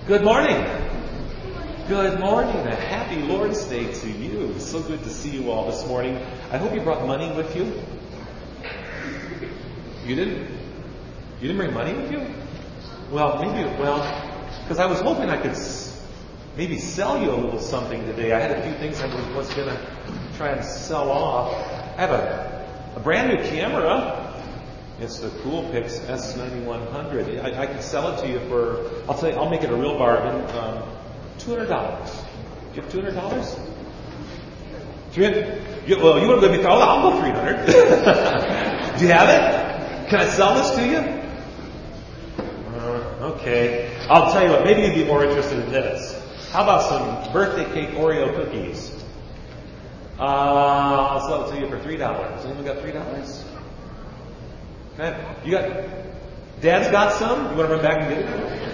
Good morning. Good morning. A happy Lord's Day to you. It's so good to see you all this morning. I hope you brought money with you. You didn't? You didn't bring money with you? Because I was hoping I could maybe sell you a little something today. I had a few things I was going to try and sell off. I have a brand new camera. It's the Coolpix S9100. I can sell it to you for, I'll make it a real bargain, $200. Do you have $200? $300? Well, you want to give me, I'll go $300. Do you have it? Can I sell this to you? Okay. I'll tell you what, maybe you'd be more interested in this. How about some birthday cake Oreo cookies? I'll sell it to you for $3. Anyone got $3? Okay. You got, Dad's got some? You want to run back and get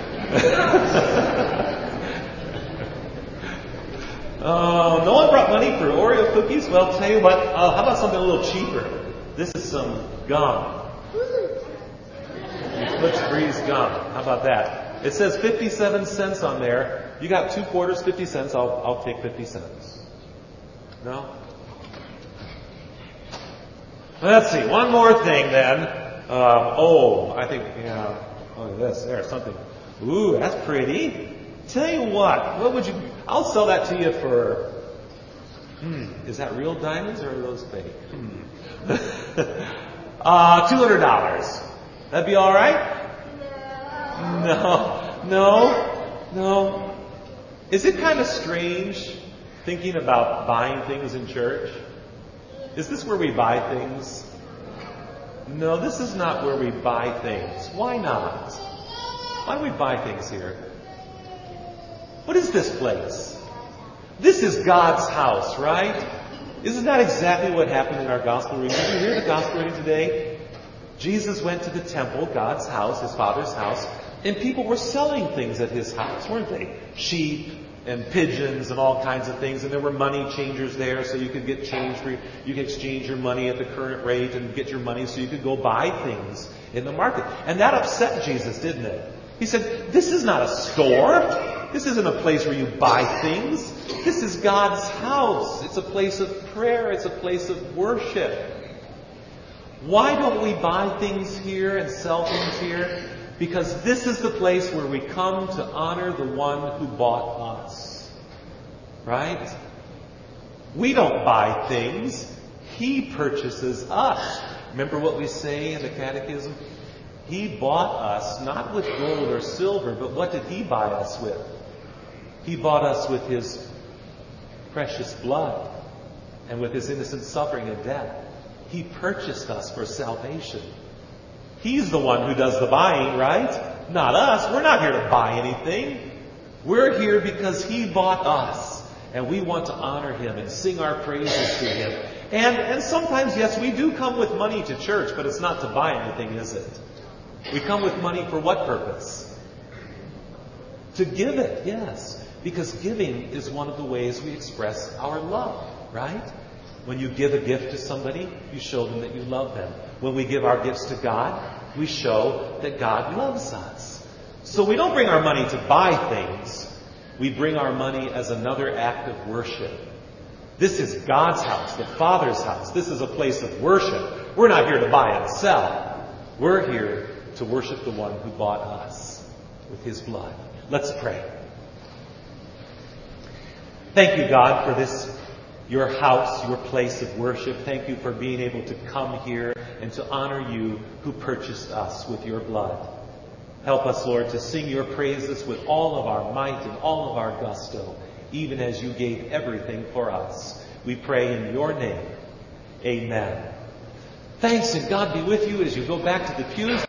it? No one brought money for Oreo cookies? Well, I'll tell you what, how about something a little cheaper? This is some gum. Eclipse Breeze gum. How about that? It says 57 cents on there. You got 2 quarters, 50 cents. I'll take 50 cents. No? Let's see. One more thing then. I think, look at this. There's something. Ooh, that's pretty. Tell you what I'll sell that to you for, is that real diamonds or are those fake? $200. That'd be alright? No. Is it kind of strange thinking about buying things in church? Is this where we buy things? No, this is not where we buy things. Why not? Why do we buy things here? What is this place? This is God's house, right? Isn't that exactly what happened in our gospel reading? Did you hear the gospel reading today? Jesus went to the temple, God's house, his Father's house, and people were selling things at his house, weren't they? Sheep and pigeons and all kinds of things, and there were money changers there, so you could get change you could exchange your money at the current rate and get your money so you could go buy things in the market. And that upset Jesus, didn't it? He said, this is not a store. This isn't a place where you buy things. This is God's house. It's a place of prayer. It's a place of worship. Why don't we buy things here and sell things here? Because this is the place where we come to honor the one who bought us. Right? We don't buy things. He purchases us. Remember what we say in the Catechism? He bought us not with gold or silver, but what did he buy us with? He bought us with his precious blood and with his innocent suffering and death. He purchased us for salvation. He's the one who does the buying, right? Not us. We're not here to buy anything. We're here because he bought us. And we want to honor him and sing our praises to him. And sometimes, yes, we do come with money to church, but it's not to buy anything, is it? We come with money for what purpose? To give it, yes. Because giving is one of the ways we express our love, right? When you give a gift to somebody, you show them that you love them. When we give our gifts to God, we show that God loves us. So we don't bring our money to buy things. We bring our money as another act of worship. This is God's house, the Father's house. This is a place of worship. We're not here to buy and sell. We're here to worship the one who bought us with his blood. Let's pray. Thank you, God, for this, your house, your place of worship. Thank you for being able to come here and to honor you who purchased us with your blood. Help us, Lord, to sing your praises with all of our might and all of our gusto, even as you gave everything for us. We pray in your name. Amen. Thanks, and God be with you as you go back to the pews.